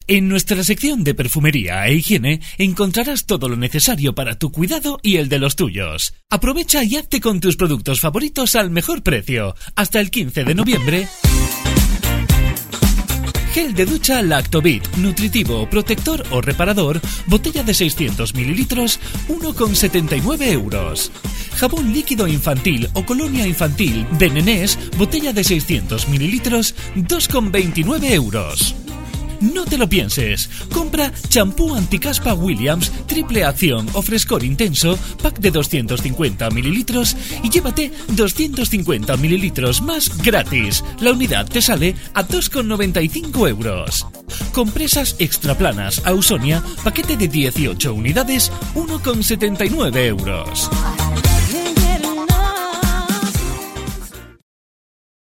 En nuestra sección de perfumería e higiene encontrarás todo lo necesario para tu cuidado y el de los tuyos. Aprovecha y hazte con tus productos favoritos al mejor precio. Hasta el 15 de noviembre... Gel de ducha Lactobit, nutritivo, protector o reparador, botella de 600 mililitros, 1,79 euros. Jabón líquido infantil o colonia infantil de nenés, botella de 600 mililitros, 2,29 euros. No te lo pienses, compra champú anticaspa Williams, triple acción o frescor intenso, pack de 250 mililitros y llévate 250 mililitros más gratis. La unidad te sale a 2,95 euros. Compresas extra planas Ausonia, paquete de 18 unidades, 1,79 euros.